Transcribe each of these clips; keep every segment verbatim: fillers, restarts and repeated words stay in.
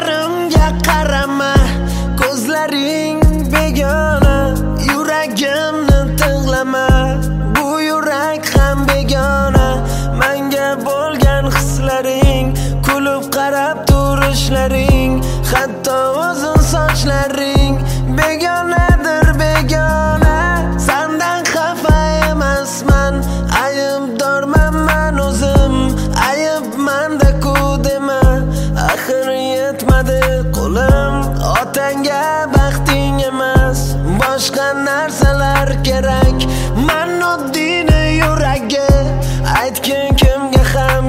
Ko'zlarimga qarama, ko'zlaring begona, yuragimni ting'lama, bu yurak ham begona. Menga bo'lgan hislaring, kulib qarab turishlaring, hatto uzun sochlaring begonadir begona. Sendan xafa emasman, aybdorman men o'zim, ayb menda-ku dema. Axir yetmadi qo'lim, otangga baxting emas, boshqa narsalar kerak. Men oddiyni yuragi, aytgin kimga ham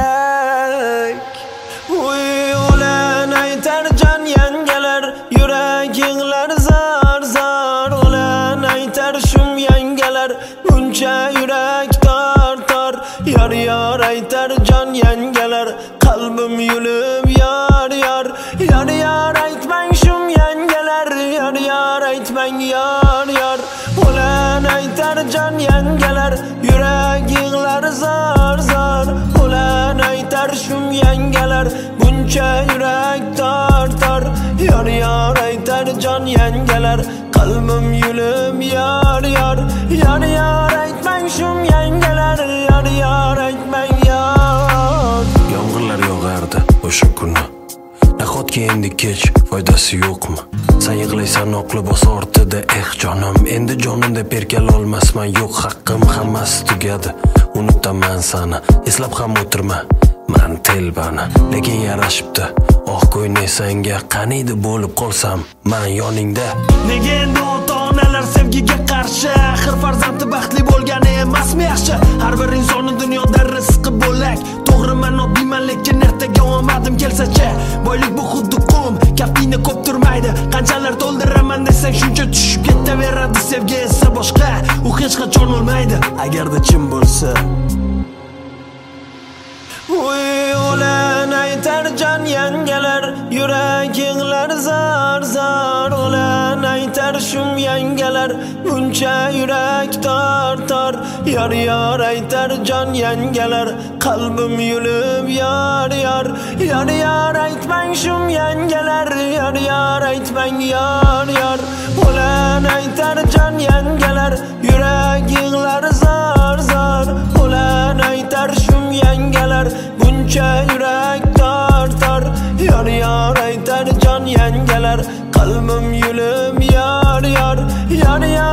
kerak. Uy o'lan aytar jon yangalar, yuraginglar zor zor. O'lan aytar shum yangalar, buncha yurak tor tor. Yor yor aytar jon yangalar, qalbim yulib yor yor. Yor yor aytmang shum yangalar, yor yor aytmang yor yor. O'lan aytar jon yangalar, yuraginglar zor zor. O'lan aytar shum yangalar, buncha yurak tor tor. Yor yor aytar jon yangalar, qalbim yulib yor yor. Yor yor aytmang shum yangalar, yor yor aytmang yor. Yomg'irlar yog'ardi o'sha kuni, nahotki endi kech foydasi yo'qmi? Sen yig'laysan oq libos ortida, eh jonim, endi jonimda berkalolmasman. Yo'q haqqim, hammasi tugadi, unutaman sani, eslab ham o'tirma men telbani. Lekin yarashibdi oq ko'yni senga, qaniydi bo'lib qolsam men yoningda. Nega endi ota-onalar sevgiga qarshi? Axir farzandi baxtli bo'lgani emasmi yaxshi? Har bir insonning dunyoda rizqi bo'lak. To'g'ri, men oddiyman, lekin ertaga omadim kelsa-chi, boylik bu xuddi qum, kaftingni ko'p turmaydi. Qanchalar to'ldiraman desang shuncha tushib ketaveradi. Sevgi esa boshqa, u hech qachon o'lmaydi, agarda chin bo'lsa. Uy o'lan aytar jon yangalar, yuraginglar zor zor. O'lan aytar shum yangalar, buncha yurak tor tor. Yor yor aytar jon yangalar, qalbim yulib yor yor. Yor yor aytmang shum yangalar, yor yor aytmang yor yor. O'lan aytar jon yangalar, yuraginglar zor zor. O'lan aytar shum yangalar, buncha yurak tor tor. Yor yor aytar jon yangalar, qalbim yulib yor yor. Yor yor